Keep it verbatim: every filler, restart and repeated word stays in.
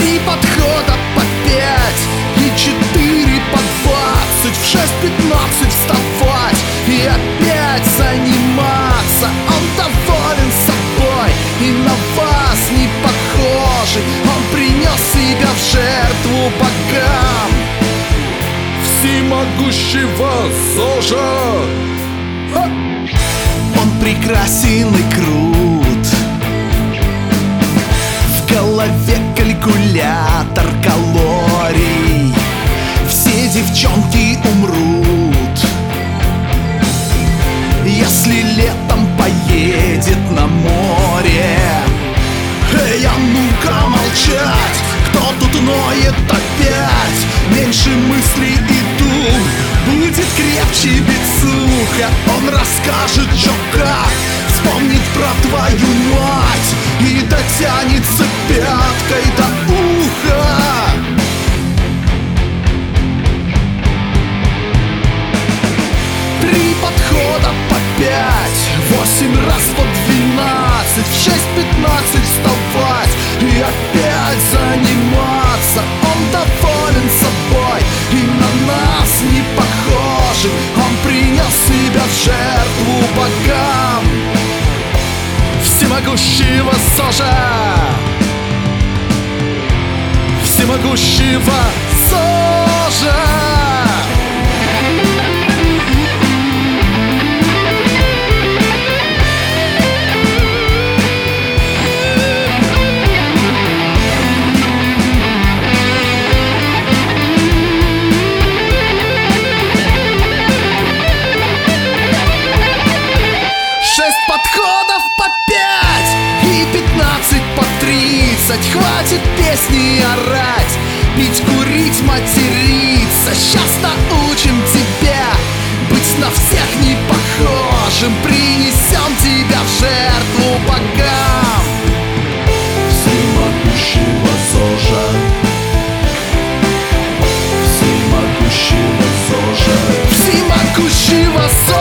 Три подхода по пять и четыре по двадцать. В шесть пятнадцать вставать и опять заниматься. Он доволен собой и на вас не похожий. Он принес себя в жертву богам всемогущего ЗОЖа. Он прекрасен и крут, в голове калькулятор калорий. Все девчонки умрут, если летом поедет на море. Эй, а ну-ка молчать, кто тут ноет опять? Меньше мыслей и дух, будет крепче бицуха. Он расскажет, чё как, вспомнит про твою мать и дотянется пяткой до уха. Три подхода по пять, восемь раз по двенадцать. В шесть пятнадцать вставать и опять заниматься. Он доволен собой и на нас не похожий. Он принес себя в жертву богам всемогущего ЗОЖа. Всемогущего ЗОЖа. Подходов по пять и пятнадцать по тридцать. Хватит песни орать, пить, курить, материться. Сейчас научим тебя быть на всех не похожим. Принесем тебя в жертву богам всемогущего ЗОЖа. Всемогущего ЗОЖа. Всемогущего ЗОЖа.